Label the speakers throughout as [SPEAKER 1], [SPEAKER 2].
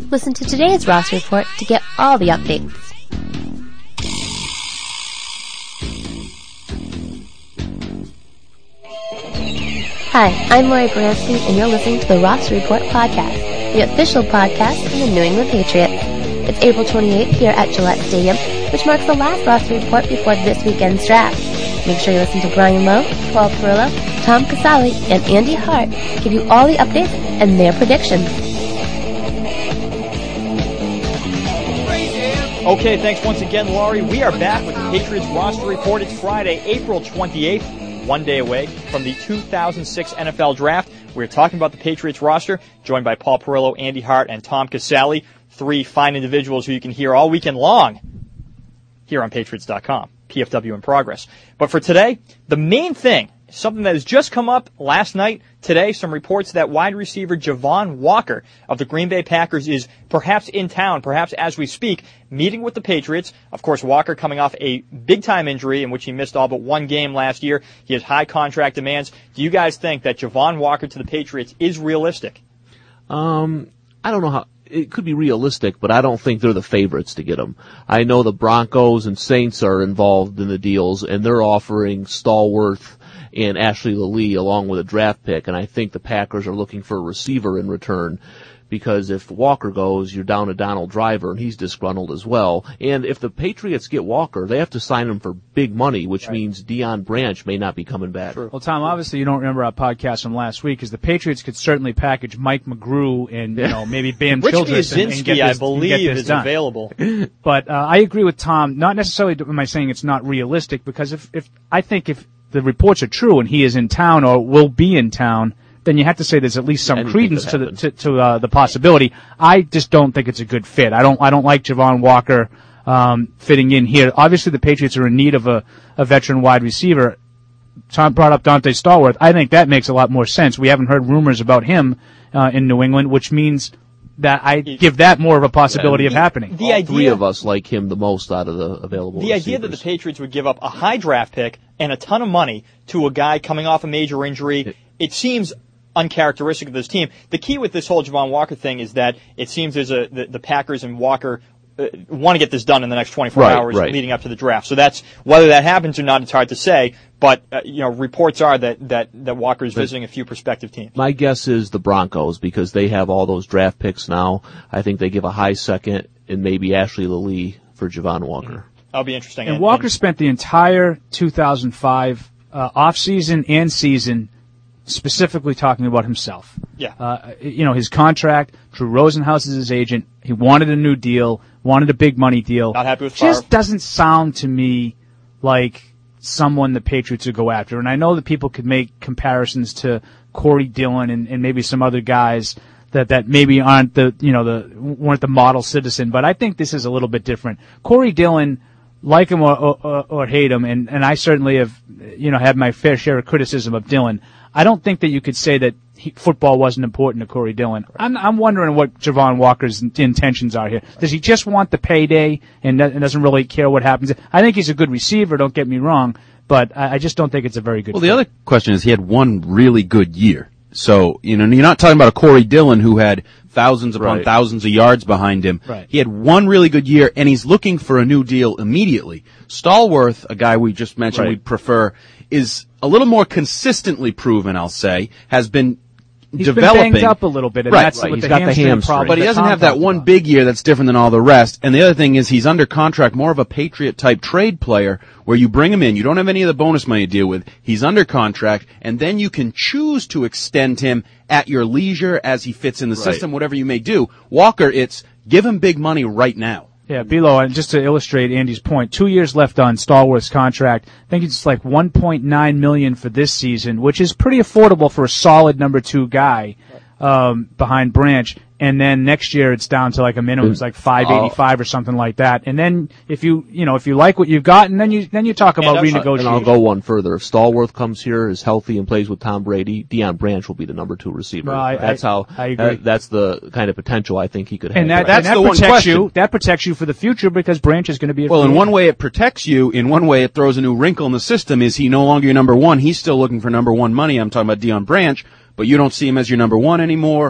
[SPEAKER 1] Listen to today's roster report to get all the updates. Hi, I'm Lori Bransky, and you're listening to the Roster Report podcast, the official podcast of the New England Patriots. It's April 28th here at Gillette Stadium, which marks the last roster report before this weekend's draft. Make sure you listen to Brian Lowe, Paul Perillo, Tom Casale, and Andy Hart give you all the updates and their predictions.
[SPEAKER 2] Okay, thanks once again, Laurie. We are back with the Patriots roster report. It's Friday, April 28th, one day away from the 2006 NFL Draft. We're talking about the Patriots roster, joined by Paul Perillo, Andy Hart, and Tom Casale, three fine individuals who you can hear all weekend long here on Patriots.com. PFW in progress. But for today, the main thing, something that has just come up last night, today, some reports that wide receiver Javon Walker of the Green Bay Packers is perhaps in town, perhaps as we speak, meeting with the Patriots. Of course, Walker coming off a big-time injury in which he missed all but one game last year. He has high contract demands. Do you guys think that Javon Walker to the Patriots is realistic?
[SPEAKER 3] I don't know how. It could be realistic, but I don't think they're the favorites to get him. I know the Broncos and Saints are involved in the deals, and they're offering Stallworth and Ashley Lilly along with a draft pick, and I think the Packers are looking for a receiver in return, because if Walker goes, you're down to Donald Driver, and he's disgruntled as well. And if the Patriots get Walker, they have to sign him for big money, which means Deion Branch may not be coming back.
[SPEAKER 4] Sure. Well, Tom, obviously you don't remember our podcast from last week, because the Patriots could certainly package Mike McGrew and maybe Bam Childress and get this,
[SPEAKER 2] I believe, is
[SPEAKER 4] done.
[SPEAKER 2] available.
[SPEAKER 4] But I agree with Tom. Not necessarily am I saying it's not realistic, because if the reports are true and he is in town or will be in town, then you have to say there's at least some credence to the possibility. I just don't think it's a good fit. I don't like Javon Walker fitting in here. Obviously, the Patriots are in need of a veteran wide receiver. Tom brought up Dante Stallworth. I think that makes a lot more sense. We haven't heard rumors about him in New England, which means that I give that more of a possibility of happening.
[SPEAKER 3] All three of us like him the most out of the available receivers.
[SPEAKER 2] The idea that the Patriots would give up a high draft pick and a ton of money to a guy coming off a major injury, it seems uncharacteristic of this team. The key with this whole Javon Walker thing is that it seems there's the Packers and Walker want to get this done in the next 24 hours leading up to the draft. So that's whether that happens or not. It's hard to say. But reports are that Walker is visiting a few prospective teams.
[SPEAKER 3] My guess is the Broncos, because they have all those draft picks now. I think they give a high second and maybe Ashley Lilly for Javon Walker.
[SPEAKER 2] Mm-hmm. That'll be interesting.
[SPEAKER 4] And Walker spent the entire 2005 offseason and season specifically talking about himself.
[SPEAKER 2] Yeah.
[SPEAKER 4] His contract, Drew Rosenhaus is his agent. He wanted a new deal, wanted a big money deal.
[SPEAKER 2] Not happy with Favre.
[SPEAKER 4] Just doesn't sound to me like someone the Patriots would go after. And I know that people could make comparisons to Corey Dillon and maybe some other guys that maybe aren't weren't the model citizen, but I think this is a little bit different. Corey Dillon, like him or hate him, and I certainly have had my fair share of criticism of Dillon. I don't think that you could say that football wasn't important to Corey Dillon. I'm wondering what Javon Walker's intentions are here. Does he just want the payday and doesn't really care what happens? I think he's a good receiver, don't get me wrong, but I just don't think it's a very good fit.
[SPEAKER 5] The other question is he had one really good year. So, you're not talking about a Corey Dillon who had thousands upon thousands of yards behind him.
[SPEAKER 4] Right.
[SPEAKER 5] He had one really good year, and he's looking for a new deal immediately. Stallworth, a guy we just mentioned we'd prefer, is a little more consistently proven, I'll say, has been developing.
[SPEAKER 4] Been banged up a little bit, and that's what
[SPEAKER 3] he's got the hamstring
[SPEAKER 4] problem.
[SPEAKER 5] But he doesn't have that one big year that's different than all the rest. And the other thing is he's under contract, more of a Patriot-type trade player, where you bring him in, you don't have any of the bonus money to deal with, he's under contract, and then you can choose to extend him at your leisure as he fits in the system, whatever you may do. Walker, it's give him big money right now.
[SPEAKER 4] Yeah, Bilo, and just to illustrate Andy's point, 2 years left on Stallworth's contract. I think it's like $1.9 million for this season, which is pretty affordable for a solid number 2 guy behind Branch. And then next year it's down to like a minimum, it's like $585 or something like that. And then if you like what you've got, and then you talk about renegotiating.
[SPEAKER 3] And I'll go one further. If Stallworth comes here, is healthy, and plays with Tom Brady, Deion Branch will be the number 2 receiver.
[SPEAKER 4] Well, I agree.
[SPEAKER 3] That's the kind of potential I think he could have.
[SPEAKER 4] And that protects you for the future, because Branch is going to be
[SPEAKER 5] in one way it protects you, in one way it throws a new wrinkle in the system. Is he no longer your number 1? He's still looking for number 1 money. I'm talking about Deion Branch, but you don't see him as your number 1 anymore.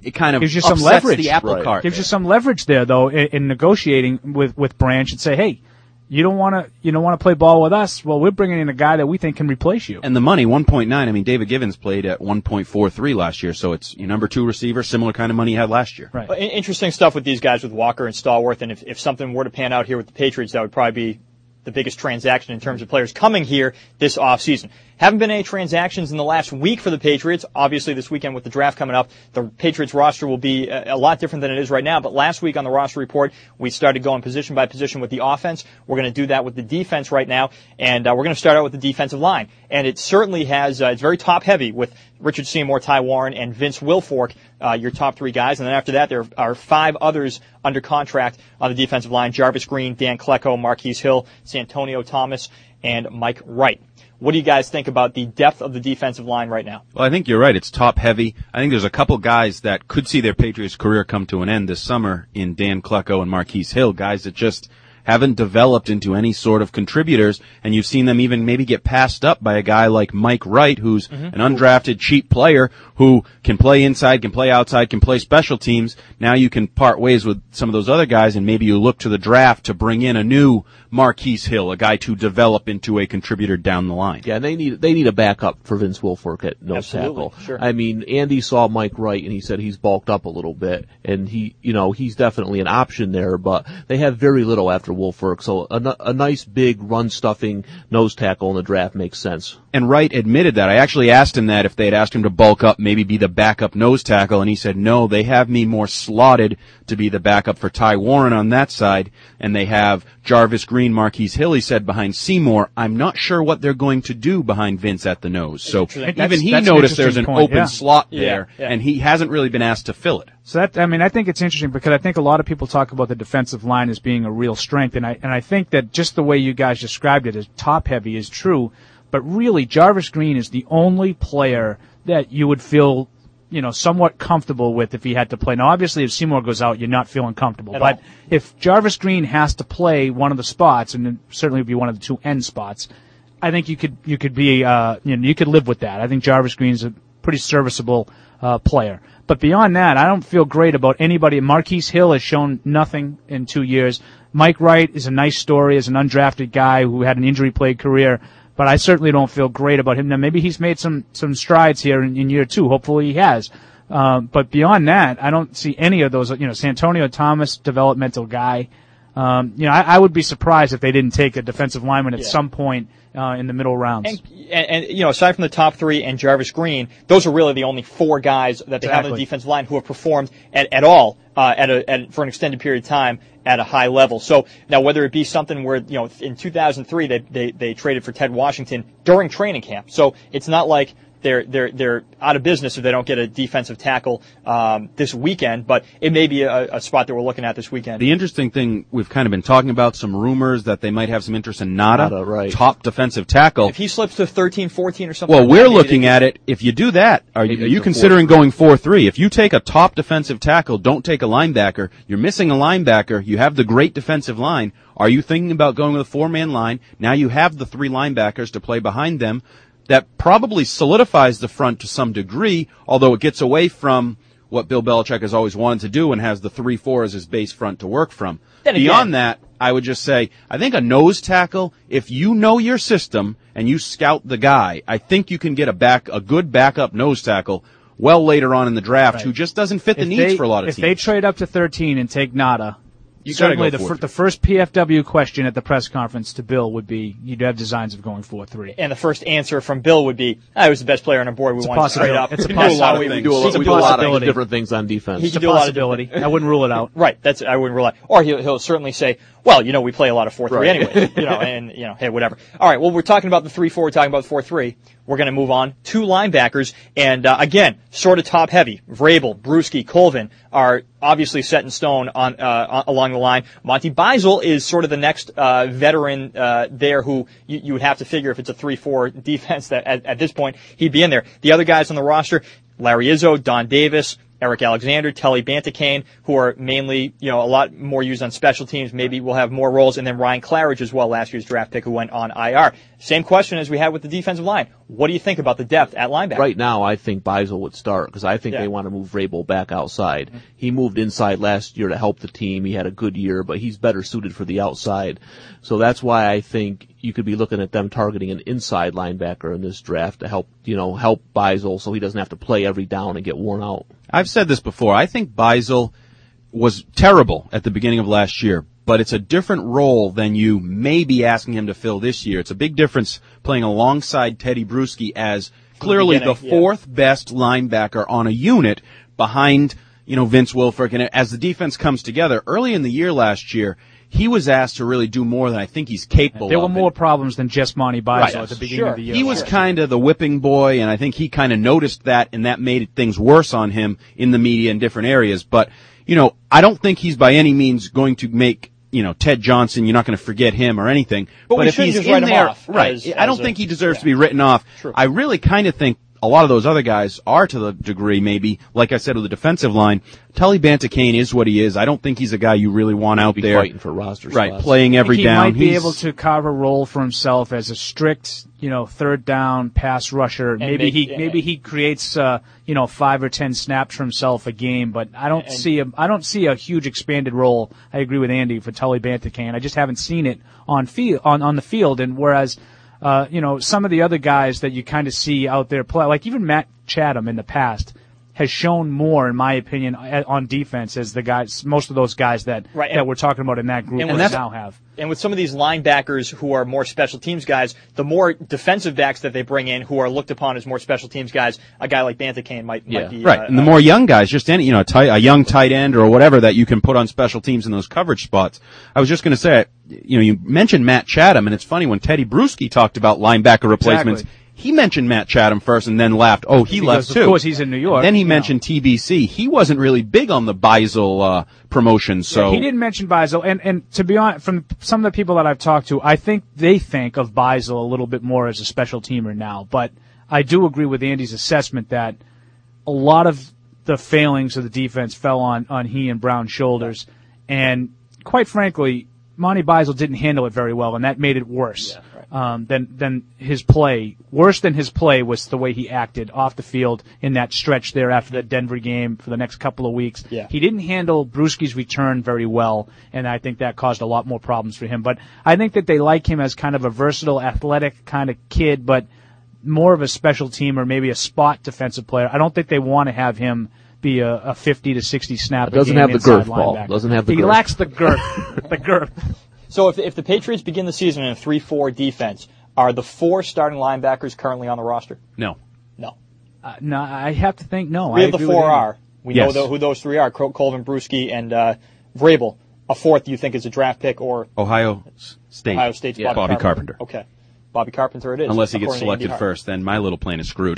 [SPEAKER 5] it kind of
[SPEAKER 4] gives you some
[SPEAKER 5] upsets
[SPEAKER 4] leverage.
[SPEAKER 5] the apple
[SPEAKER 3] Right.
[SPEAKER 5] cart.
[SPEAKER 4] Gives you some leverage there, though, in negotiating with Branch and say, hey, you don't want to play ball with us. Well, we're bringing in a guy that we think can replace you.
[SPEAKER 5] And the money, 1.9. I mean, David Givens played at 1.43 last year, so it's your number 2 receiver, similar kind of money he had last year.
[SPEAKER 4] Right.
[SPEAKER 2] Well, interesting stuff with these guys, with Walker and Stallworth, and if something were to pan out here with the Patriots, that would probably be the biggest transaction in terms of players coming here this offseason. Haven't been any transactions in the last week for the Patriots. Obviously, this weekend with the draft coming up, the Patriots roster will be a lot different than it is right now. But last week on the roster report, we started going position by position with the offense. We're going to do that with the defense right now, and we're going to start out with the defensive line. And it certainly has, it's very top-heavy with Richard Seymour, Ty Warren, and Vince Wilfork, your top 3 guys. And then after that, there are 5 others under contract on the defensive line: Jarvis Green, Dan Klecko, Marquise Hill, Santonio Thomas, and Mike Wright. What do you guys think about the depth of the defensive line right now?
[SPEAKER 5] Well, I think you're right. It's top heavy. I think there's a couple guys that could see their Patriots career come to an end this summer in Dan Klecko and Marquise Hill, guys that just haven't developed into any sort of contributors, and you've seen them even maybe get passed up by a guy like Mike Wright, who's an undrafted cheap player who can play inside, can play outside, can play special teams. Now you can part ways with some of those other guys, and maybe you look to the draft to bring in a new Marquise Hill, a guy to develop into a contributor down the line.
[SPEAKER 3] Yeah, they need a backup for Vince Wilfork at nose
[SPEAKER 2] Absolutely,
[SPEAKER 3] tackle.
[SPEAKER 2] sure.
[SPEAKER 3] I mean, Andy saw Mike Wright and he said he's bulked up a little bit, and he's definitely an option there, but they have very little after Wilfork, so a nice big run stuffing nose tackle in the draft makes sense.
[SPEAKER 5] And Wright admitted that. I actually asked him that if they had asked him to bulk up, maybe be the backup nose tackle, and he said, no, they have me more slotted to be the backup for Ty Warren on that side, and they have Jarvis Green, Marquise Hill, he said, behind Seymour. I'm not sure what they're going to do behind Vince at the nose. So even he
[SPEAKER 4] that's
[SPEAKER 5] noticed there's
[SPEAKER 4] an
[SPEAKER 5] an
[SPEAKER 4] interesting point,
[SPEAKER 5] open slot
[SPEAKER 2] Yeah,
[SPEAKER 5] there,
[SPEAKER 2] yeah.
[SPEAKER 5] and he hasn't really been asked to fill it.
[SPEAKER 4] So I think it's interesting because I think a lot of people talk about the defensive line as being a real strength, and I think that just the way you guys described it as top heavy is true, but really Jarvis Green is the only player that you would feel, somewhat comfortable with if he had to play. Now, obviously, if Seymour goes out, you're not feeling comfortable. But if Jarvis Green has to play one of the spots, and it certainly would be one of the 2 end spots, I think you could be, you could live with that. I think Jarvis Green's a pretty serviceable player. But beyond that, I don't feel great about anybody. Marquise Hill has shown nothing in 2 years. Mike Wright is a nice story as an undrafted guy who had an injury-plagued career, but I certainly don't feel great about him. Now, maybe he's made some strides here in year 2. Hopefully he has. But beyond that, I don't see any of those. Santonio Thomas, developmental guy. I would be surprised if they didn't take a defensive lineman at some point in the middle rounds.
[SPEAKER 2] And aside from the top 3 and Jarvis Green, those are really the only 4 guys that they have on the defensive line who have performed at all for an extended period of time at a high level. So now, whether it be something where in 2003 they traded for Ted Washington during training camp, so it's not like they're out of business if they don't get a defensive tackle this weekend, but it may be a spot that we're looking at this weekend.
[SPEAKER 5] The interesting thing, we've kind of been talking about some rumors that they might have some interest in Nada,
[SPEAKER 3] right.
[SPEAKER 5] top defensive tackle.
[SPEAKER 2] If he slips to 13, 14 or something.
[SPEAKER 5] Well,
[SPEAKER 2] like
[SPEAKER 5] we're
[SPEAKER 2] that,
[SPEAKER 5] looking at it. If you do that, are you considering going 4-3? If you take a top defensive tackle, don't take a linebacker, you're missing a linebacker, you have the great defensive line, are you thinking about going with a 4-man line? Now you have the 3 linebackers to play behind them. That probably solidifies the front to some degree, although it gets away from what Bill Belichick has always wanted to do and has the 3-4 as his base front to work from. Beyond that, I would just say, I think a nose tackle, if you know your system and you scout the guy, I think you can get a good backup nose tackle well later on in the draft who just doesn't fit the needs for a lot of teams.
[SPEAKER 4] If they trade up to 13 and take Nada,
[SPEAKER 5] certainly
[SPEAKER 4] the first PFW question at the press conference to Bill would be, you'd have designs of going 4-3.
[SPEAKER 2] And the first answer from Bill would be, he was the best player on our board. We want to straight up.
[SPEAKER 4] It's a
[SPEAKER 3] possibility.
[SPEAKER 4] possibility.
[SPEAKER 3] We do a lot of different things on defense.
[SPEAKER 2] He
[SPEAKER 4] It's a
[SPEAKER 2] can do a lot of
[SPEAKER 4] possibility. I wouldn't rule it out.
[SPEAKER 2] Right. I wouldn't rule it out. Or he'll certainly say, well, we play a lot of 4-3 anyway. Hey, whatever. All right. Well, we're talking about the 3-4. We're talking about 4-3. We're going to move on. 2 linebackers, and again, sort of top heavy. Vrabel, Bruschi, Colvin are obviously set in stone on along the line. Monty Beisel is sort of the next veteran there, who you would have to figure if it's a 3-4 defense that at this point he'd be in there. The other guys on the roster: Larry Izzo, Don Davis, Eric Alexander, Telly Bantacane, who are mainly, a lot more used on special teams. Maybe we'll have more roles. And then Ryan Claridge as well, last year's draft pick, who went on IR. Same question as we had with the defensive line. What do you think about the depth at linebacker?
[SPEAKER 3] Right now, I think Beisel would start because I think
[SPEAKER 2] Yeah.
[SPEAKER 3] they want to move Vrabel back outside. He moved inside last year to help the team. He had a good year, but he's better suited for the outside. So that's why I think you could be looking at them targeting an inside linebacker in this draft to help Beisel so he doesn't have to play every down and get worn out.
[SPEAKER 5] I've said this before. I think Beisel was terrible at the beginning of last year, but it's a different role than you may be asking him to fill this year. It's a big difference playing alongside Teddy Bruschi as clearly the fourth best linebacker on a unit behind, Vince Wilfork. And as the defense comes together, early in the year last year, he was asked to really do more than I think he's capable of.
[SPEAKER 4] There were more problems than just Monty Beisel at the beginning of the year.
[SPEAKER 5] He was kind of the whipping boy, and I think he kind of noticed that, and that made things worse on him in the media in different areas. But, I don't think he's by any means going to make Ted Johnson, you're not going to forget him or anything.
[SPEAKER 2] But
[SPEAKER 5] if he's
[SPEAKER 2] just
[SPEAKER 5] in
[SPEAKER 2] write him
[SPEAKER 5] there,
[SPEAKER 2] off
[SPEAKER 5] right? I don't think he deserves to be written off.
[SPEAKER 2] True.
[SPEAKER 5] I really kind of think a lot of those other guys are to the degree, maybe, like I said, with the defensive line. Tully Bantakane is what he is. I don't think he's a guy you really want out there.
[SPEAKER 3] Fighting for roster spots.
[SPEAKER 5] Right, playing every
[SPEAKER 4] he
[SPEAKER 5] down.
[SPEAKER 4] He might be able to carve a role for himself as a strict, third down pass rusher. Maybe he creates, 5 or 10 snaps for himself a game. But I don't see a huge expanded role. I agree with Andy for Tully Bantakane. I just haven't seen it on the field. And whereas, some of the other guys that you kind of see out there play, like even Matt Chatham in the past, has shown more, in my opinion, on defense as the guys, most of those guys that we're talking about in that group now have.
[SPEAKER 2] And with some of these linebackers who are more special teams guys, the more defensive backs that they bring in who are looked upon as more special teams guys, a guy like Bantakane might be.
[SPEAKER 5] Right, and the more young guys, just any, a young tight end or whatever that you can put on special teams in those coverage spots. I was just going to say, you mentioned Matt Chatham, and it's funny when Teddy Bruschi talked about linebacker replacements.
[SPEAKER 4] Exactly.
[SPEAKER 5] He mentioned Matt Chatham first and then laughed. Oh, he left too.
[SPEAKER 4] Of course, he's in New York.
[SPEAKER 5] Then he mentioned TBC. He wasn't really big on the Beisel promotion, so
[SPEAKER 4] he didn't mention Beisel. And to be honest, from some of the people that I've talked to, I think they think of Beisel a little bit more as a special teamer now. But I do agree with Andy's assessment that a lot of the failings of the defense fell on he and Brown's shoulders, and quite frankly, Monty Beisel didn't handle it very well, and that made it worse. Than his play. Worse than his play was the way he acted off the field in that stretch there after the Denver game for the next couple of weeks.
[SPEAKER 2] Yeah.
[SPEAKER 4] He didn't handle Bruschi's return very well, and I think that caused a lot more problems for him. But I think that they like him as kind of a versatile, athletic kind of kid, but more of a special teamer, maybe a spot defensive player. I don't think they want to have him be a 50 to 60 snap.
[SPEAKER 3] Doesn't have the girth, Paul. Doesn't have the girth.
[SPEAKER 4] He lacks the girth. The girth.
[SPEAKER 2] So if the Patriots begin the season in a 3-4 defense, are the 4 starting linebackers currently on the roster?
[SPEAKER 5] No.
[SPEAKER 2] No.
[SPEAKER 4] No, I have to think no.
[SPEAKER 2] 3 of the 4 are. We
[SPEAKER 5] Yes.
[SPEAKER 2] know who those 3 are, Colvin, Bruschi, and Vrabel. A 4th you think is a draft pick or
[SPEAKER 5] Ohio State.
[SPEAKER 2] Ohio State's
[SPEAKER 5] Bobby Carpenter.
[SPEAKER 2] Okay. Bobby Carpenter it is.
[SPEAKER 5] Unless he gets
[SPEAKER 2] according to Andy
[SPEAKER 5] selected
[SPEAKER 2] Hart.
[SPEAKER 5] first, then my little plane is screwed.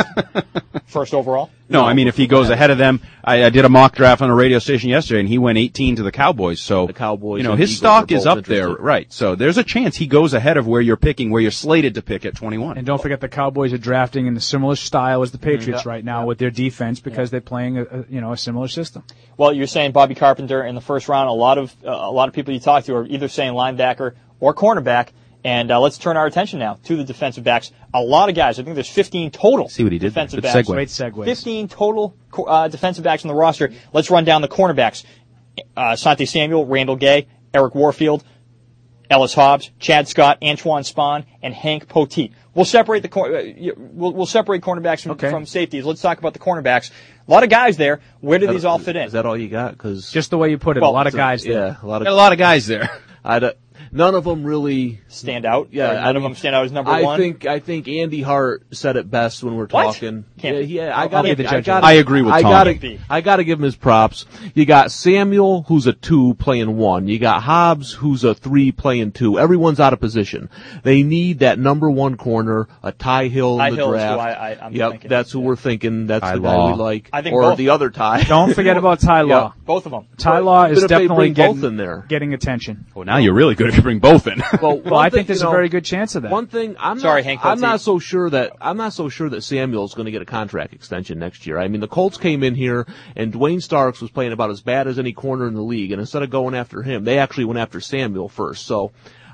[SPEAKER 2] First overall?
[SPEAKER 5] No, I mean, if he goes ahead of them, I did a mock draft on a radio station yesterday, and he went 18 to the Cowboys. So,
[SPEAKER 3] The Cowboys
[SPEAKER 5] his
[SPEAKER 3] and Eagles
[SPEAKER 5] stock
[SPEAKER 3] are
[SPEAKER 5] is
[SPEAKER 3] both
[SPEAKER 5] up there,
[SPEAKER 3] interested.
[SPEAKER 5] right? So there's a chance he goes ahead of where you're picking, where you're slated to pick at 21.
[SPEAKER 4] And don't forget the Cowboys are drafting in a similar style as the Patriots right now with their defense because they're playing a similar system.
[SPEAKER 2] Well, you're saying Bobby Carpenter in the first round. A lot of people you talk to are either saying linebacker or cornerback. And let's turn our attention now to the defensive backs. A lot of guys. I think there's 15 total.
[SPEAKER 5] See what he did there.
[SPEAKER 2] Defensive
[SPEAKER 5] Good
[SPEAKER 2] backs.
[SPEAKER 5] segue.
[SPEAKER 4] Great segues.
[SPEAKER 2] 15 total defensive backs on the roster. Let's run down the cornerbacks. Asante Samuel, Randall Gay, Eric Warfield, Ellis Hobbs, Chad Scott, Antoine Spahn, and Hank Poteet. We'll separate we'll separate cornerbacks from safeties. Let's talk about the cornerbacks. A lot of guys there. Where do these all fit in?
[SPEAKER 3] Is that all you got? Cause
[SPEAKER 4] Just the way you put it,
[SPEAKER 2] Well,
[SPEAKER 4] a lot of guys there.
[SPEAKER 3] yeah, a lot
[SPEAKER 5] Got a lot of guys there.
[SPEAKER 3] none of them really.
[SPEAKER 2] stand out?
[SPEAKER 3] Yeah,
[SPEAKER 2] None of them stand out as number one?
[SPEAKER 3] I think Andy Hart said it best when we're
[SPEAKER 2] What?
[SPEAKER 3] talking.
[SPEAKER 2] Can't be.
[SPEAKER 3] Yeah,
[SPEAKER 2] I'll be the judge.
[SPEAKER 5] I agree with Tom.
[SPEAKER 3] I gotta give him his props. You got Samuel, who's a 2 playing 1. You got Hobbs, who's a 3 playing 2. Everyone's out of position. They need that number 1 corner, a Ty Hill in the
[SPEAKER 2] Hill is who
[SPEAKER 3] draft.
[SPEAKER 2] I'm
[SPEAKER 3] Yep,
[SPEAKER 2] thinking.
[SPEAKER 3] that's who we're thinking. That's
[SPEAKER 5] Ty
[SPEAKER 3] the guy
[SPEAKER 5] Law.
[SPEAKER 3] we like.
[SPEAKER 2] I think
[SPEAKER 3] or
[SPEAKER 2] both.
[SPEAKER 3] the other Ty.
[SPEAKER 4] Don't forget about Ty Law.
[SPEAKER 2] Both of them.
[SPEAKER 4] Ty Law is
[SPEAKER 3] But if they
[SPEAKER 4] definitely
[SPEAKER 3] bring both in there.
[SPEAKER 4] getting attention.
[SPEAKER 5] Well, now you're really good if you bring both in.
[SPEAKER 4] Well, I think there's a very good chance of that.
[SPEAKER 3] One thing,
[SPEAKER 2] Hank
[SPEAKER 3] I'm
[SPEAKER 2] Poteet.
[SPEAKER 3] not so sure that Samuel's going to get a contract extension next year. I mean, the Colts came in here and Dwayne Starks was playing about as bad as any corner in the league, and instead of going after him, they actually went after Samuel first. So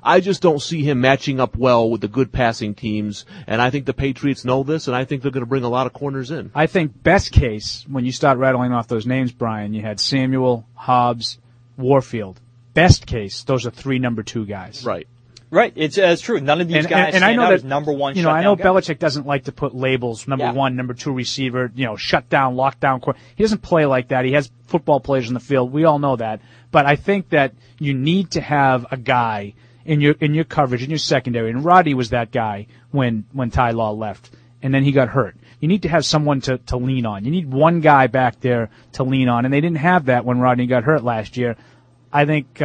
[SPEAKER 3] I just don't see him matching up well with the good passing teams, and I think the Patriots know this, and I think they're going to bring a lot of corners in.
[SPEAKER 4] I think best case, when you start rattling off those names, Brian, you had Samuel, Hobbs, Warfield. Best case, those are 3 number 2 guys.
[SPEAKER 3] Right.
[SPEAKER 2] Right, it's true. None of these guys stand out as number one.
[SPEAKER 4] I know
[SPEAKER 2] guys.
[SPEAKER 4] Belichick doesn't like to put labels, number 1, number 2 receiver, shut down, lockdown. He doesn't play like that. He has football players in the field. We all know that. But I think that you need to have a guy in your coverage, in your secondary. And Roddy was that guy when Ty Law left, and then he got hurt. You need to have someone to lean on. You need one guy back there to lean on, and they didn't have that when Rodney got hurt last year. I think,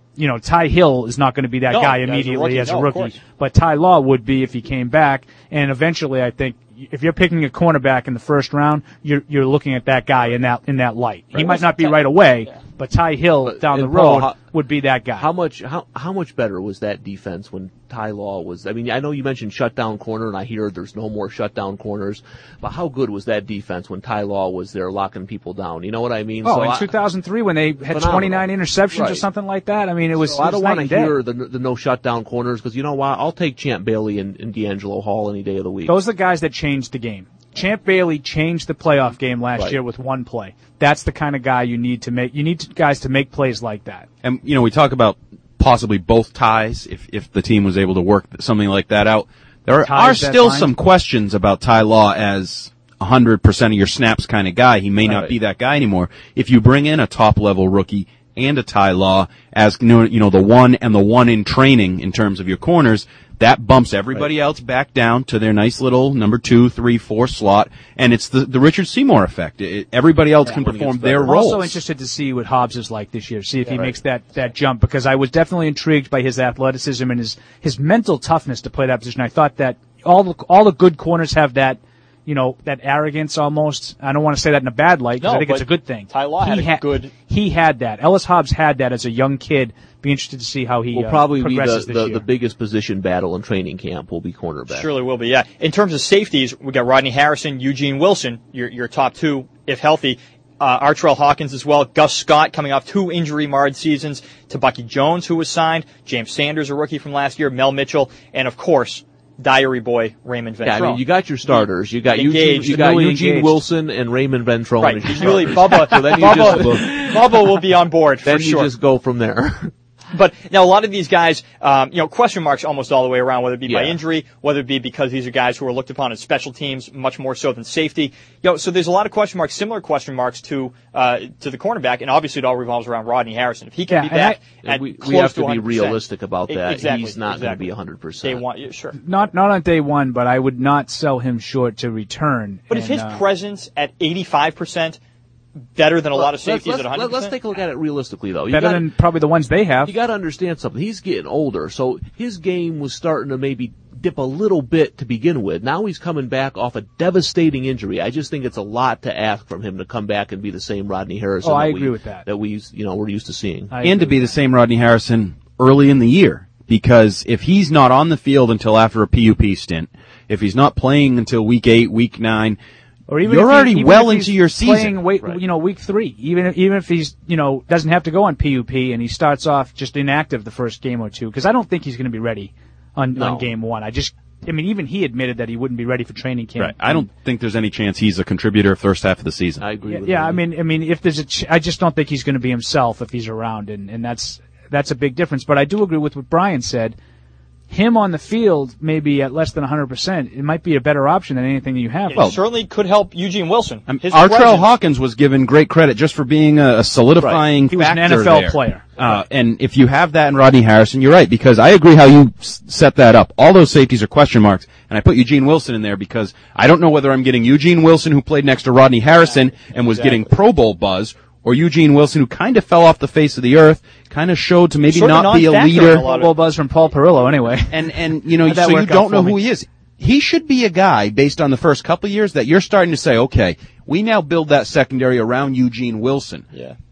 [SPEAKER 4] Ty Hill is not going to be that guy immediately as a rookie, but Ty Law would be if he came back. And eventually, I think if you're picking a cornerback in the first round, you're looking at that guy in that light. Right. He might not be right away, but Ty Hill down the road would be that guy.
[SPEAKER 3] How much better was that defense when Ty Law was? I mean, I know you mentioned shutdown corner, and I hear there's no more shutdown corners, but how good was that defense when Ty Law was there locking people down? You know what I mean?
[SPEAKER 4] Oh, in 2003 when they had 29 interceptions or something like that. I mean, it was.
[SPEAKER 3] So I don't want to hear the no shutdown corners, because you know what? I'll take Champ Bailey and D'Angelo Hall any day of the week.
[SPEAKER 4] Those are the guys that changed the game. Champ Bailey changed the playoff game last year with one play. That's the kind of guy you need to make. You need guys to make plays like that.
[SPEAKER 5] And, we talk about possibly both ties if the team was able to work something like that out. There are still some questions about Ty Law as 100% of your snaps kind of guy. He may not be that guy anymore. If you bring in a top-level rookie and a Ty Law as, the one and the one in training in terms of your corners, that bumps everybody else back down to their nice little number 2, 3, 4 slot, and it's the Richard Seymour effect. Everybody else can perform their roles.
[SPEAKER 4] I'm also interested to see what Hobbs is like this year, see if he makes that jump, because I was definitely intrigued by his athleticism and his mental toughness to play that position. I thought that all the good corners have that, that arrogance almost. I don't want to say that in a bad light, because I think it's a good thing.
[SPEAKER 2] Ty Law
[SPEAKER 4] He had that. Ellis Hobbs had that as a young kid. Be interested to see how he
[SPEAKER 3] will probably be
[SPEAKER 4] progresses this year.
[SPEAKER 3] The biggest position battle in training camp will be cornerback.
[SPEAKER 2] Surely will be, yeah. In terms of safeties, we got Rodney Harrison, Eugene Wilson, your top 2, if healthy. Artrell Hawkins as well. Gus Scott coming off 2 injury-marred seasons. To Bucky Jones, who was signed. James Sanders, a rookie from last year. Mel Mitchell. And, of course, Diary Boy Raymond Ventrone.
[SPEAKER 3] Yeah, I mean, you got your starters. You got Eugene Wilson and Raymond Ventrone.
[SPEAKER 2] Right. Really, Bubba will be on board for sure.
[SPEAKER 3] Then you just go from there.
[SPEAKER 2] But now a lot of these guys, question marks almost all the way around, whether it be by injury, whether it be because these are guys who are looked upon as special teams much more so than safety. So there's a lot of question marks, similar question marks to the cornerback, and obviously it all revolves around Rodney Harrison. If he can be back at
[SPEAKER 3] we
[SPEAKER 2] close
[SPEAKER 3] have to be
[SPEAKER 2] 100%,
[SPEAKER 3] realistic about that.
[SPEAKER 2] Exactly,
[SPEAKER 3] he's not going to be 100%.
[SPEAKER 2] Day one, sure.
[SPEAKER 4] Not on day one, but I would not sell him short to return.
[SPEAKER 2] But is his presence at 85%? Better than a lot of safeties at 100%?
[SPEAKER 3] Let's take a look at it realistically, though.
[SPEAKER 4] Better than probably the ones they have.
[SPEAKER 3] You got to understand something. He's getting older, so his game was starting to maybe dip a little bit to begin with. Now he's coming back off a devastating injury. I just think it's a lot to ask from him to come back and be the same Rodney Harrison.
[SPEAKER 4] I agree with that.
[SPEAKER 3] That we're used to seeing.
[SPEAKER 5] And to be the same Rodney Harrison early in the year. Because if he's not on the field until after a PUP stint, if he's not playing until week 8, week 9,
[SPEAKER 4] or even
[SPEAKER 5] you're already well into your season.
[SPEAKER 4] Week 3. Even if he's, doesn't have to go on PUP and he starts off just inactive the first game or two, because I don't think he's going to be ready on game 1. Even he admitted that he wouldn't be ready for training camp.
[SPEAKER 5] Right. I don't think there's any chance he's a contributor first half of the season.
[SPEAKER 3] I agree with
[SPEAKER 4] that.
[SPEAKER 3] Yeah,
[SPEAKER 4] I mean, if there's I just don't think he's going to be himself if he's around, and that's a big difference. But I do agree with what Brian said. Him on the field, maybe at less than 100%, it might be a better option than anything that you have.
[SPEAKER 2] It certainly could help Eugene Wilson.
[SPEAKER 5] Artrell Hawkins was given great credit just for being a solidifying factor there.
[SPEAKER 4] He was an NFL player.
[SPEAKER 5] And if you have that in Rodney Harrison, you're right, because I agree how you set that up. All those safeties are question marks, and I put Eugene Wilson in there because I don't know whether I'm getting Eugene Wilson, who played next to Rodney Harrison and was getting Pro Bowl buzz, or Eugene Wilson, who kind of fell off the face of the earth, kind of showed to maybe not be a leader.
[SPEAKER 4] Pro Bowl buzz from Paul Perillo, anyway.
[SPEAKER 5] And so you don't know who he is. He should be a guy, based on the first couple of years, that you're starting to say, okay, we now build that secondary around Eugene Wilson.
[SPEAKER 2] Yeah.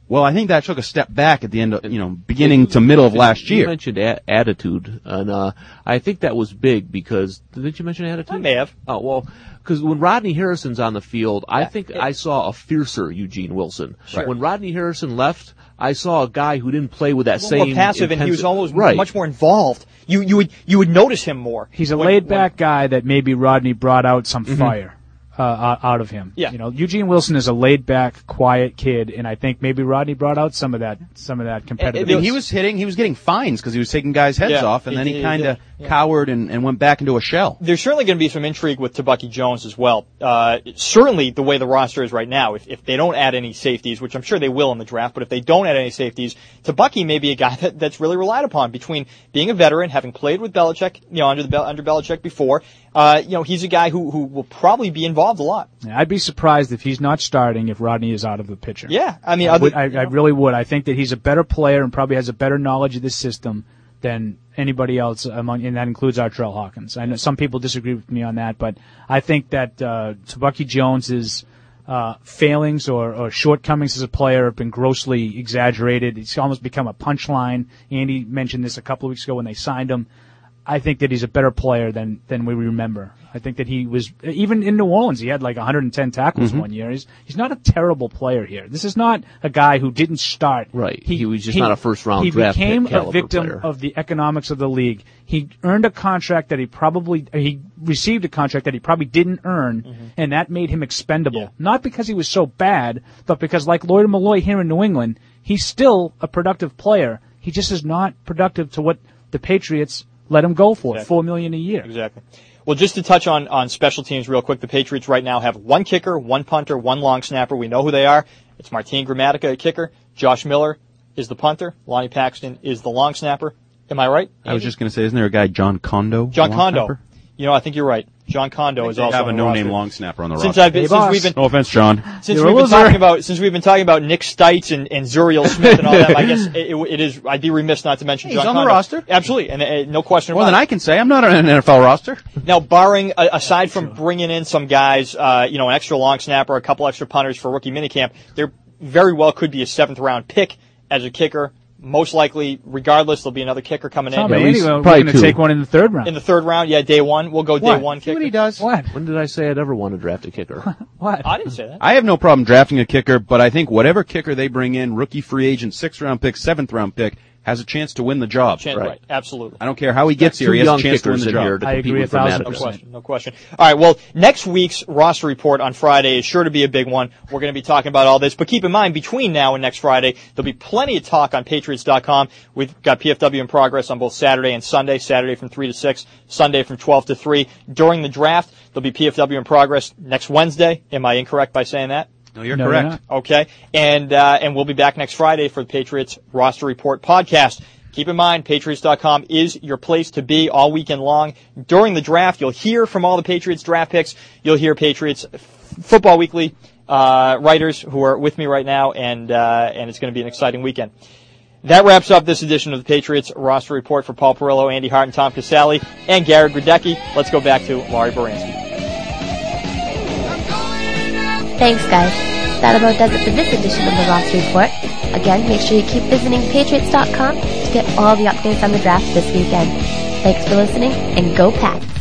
[SPEAKER 5] Well, I think that took a step back at the end of, beginning to middle of last year.
[SPEAKER 3] You mentioned attitude, and I think that was big because, did you mention attitude?
[SPEAKER 2] I may have.
[SPEAKER 3] Oh, well, because when Rodney Harrison's on the field, I think I saw a fiercer Eugene Wilson.
[SPEAKER 2] Sure.
[SPEAKER 3] When Rodney Harrison left, I saw a guy who didn't play with that same
[SPEAKER 2] more passive, and he was almost
[SPEAKER 3] right.
[SPEAKER 2] much more involved. You would notice him more.
[SPEAKER 4] He's a laid-back guy that maybe Rodney brought out some fire out of him.
[SPEAKER 2] Yeah.
[SPEAKER 4] Eugene Wilson is a laid-back, quiet kid, and I think maybe Rodney brought out some of that competitive.
[SPEAKER 5] And he was getting fines because he was taking guys' heads off, and then he kind of cowered and went back into a shell.
[SPEAKER 2] There's certainly going to be some intrigue with Tebucky Jones as well. Certainly the way the roster is right now, if they don't add any safeties, which I'm sure they will in the draft, but if they don't add any safeties, Tebucky may be a guy that's really relied upon between being a veteran, having played with Belichick, under Belichick before. He's a guy who will probably be involved a lot.
[SPEAKER 4] Yeah, I'd be surprised if he's not starting if Rodney is out of the picture.
[SPEAKER 2] Yeah, I mean,
[SPEAKER 4] I really would. I think that he's a better player and probably has a better knowledge of this system than anybody else and that includes Artrell Hawkins. I know some people disagree with me on that, but I think that Tebucky Jones's failings or shortcomings as a player have been grossly exaggerated. It's almost become a punchline. Andy mentioned this a couple of weeks ago when they signed him. I think that he's a better player than we remember. I think that he was, even in New Orleans, he had like 110 tackles one year. He's not a terrible player here. This is not a guy who didn't start.
[SPEAKER 3] Right. He was just not a first-round draft pick.
[SPEAKER 4] He became a victim
[SPEAKER 3] player.
[SPEAKER 4] of the economics of the league. He earned a contract that he received a contract that he probably didn't earn, and that made him expendable. Yeah. Not because he was so bad, but because like Lloyd Malloy here in New England, he's still a productive player. He just is not productive to what the Patriots let him go for, $4 million a year.
[SPEAKER 2] Exactly. Well, just to touch on special teams real quick, the Patriots right now have one kicker, one punter, one long snapper. We know who they are. It's Martin Gramatica, a kicker. Josh Miller is the punter. Lonnie Paxton is the long snapper. Am I right, Andy?
[SPEAKER 5] I was just going to say, isn't there a guy, John Kondo?
[SPEAKER 2] John Kondo. I think you're right. John Kondo is also
[SPEAKER 5] have a
[SPEAKER 2] on the
[SPEAKER 5] no-name
[SPEAKER 2] roster.
[SPEAKER 5] long snapper on the
[SPEAKER 2] Since
[SPEAKER 5] roster. No offense, John.
[SPEAKER 2] Since we've been talking about Nick Stites and Zuriel Smith and all that, I guess it is. I'd be remiss not to mention John
[SPEAKER 5] on
[SPEAKER 2] Kondo.
[SPEAKER 5] The roster.
[SPEAKER 2] Absolutely, and no question about it.
[SPEAKER 5] More than I can say. I'm not on an NFL roster.
[SPEAKER 2] Now, barring aside from bringing in some guys, an extra long snapper, a couple extra punters for rookie minicamp, there very well could be a 7th round pick as a kicker. Most likely, regardless, there'll be another kicker coming in.
[SPEAKER 4] We're going to take one in the 3rd round.
[SPEAKER 2] In the 3rd round, day one. We'll go day one kicker.
[SPEAKER 5] See what he does.
[SPEAKER 4] What?
[SPEAKER 3] When did I say I'd ever want to draft a kicker?
[SPEAKER 4] What?
[SPEAKER 2] I didn't say that.
[SPEAKER 5] I have no problem drafting a kicker, but I think whatever kicker they bring in, rookie free agent, 6th round pick, 7th round pick, has a chance to win the job.
[SPEAKER 2] Right, absolutely.
[SPEAKER 5] I don't care how he gets here, he has a chance to win the job.
[SPEAKER 4] I agree 1,000%.
[SPEAKER 2] No question. All right, well, next week's roster report on Friday is sure to be a big one. We're going to be talking about all this, but keep in mind, between now and next Friday, there'll be plenty of talk on Patriots.com. We've got PFW in progress on both Saturday and Sunday, Saturday from 3 to 6, Sunday from 12 to 3. During the draft, there'll be PFW in progress next Wednesday. Am I incorrect by saying that?
[SPEAKER 5] No, you're correct.
[SPEAKER 2] Okay, and we'll be back next Friday for the Patriots Roster Report podcast. Keep in mind, Patriots.com is your place to be all weekend long. During the draft, you'll hear from all the Patriots draft picks. You'll hear Patriots Football Weekly writers who are with me right now, and it's going to be an exciting weekend. That wraps up this edition of the Patriots Roster Report for Paul Perillo, Andy Hart, and Tom Casale, and Garrett Gradecki. Let's go back to Laurie Baranski.
[SPEAKER 1] Thanks, guys. That about does it for this edition of the Roster Report. Again, make sure you keep visiting Patriots.com to get all the updates on the draft this weekend. Thanks for listening, and go Pats!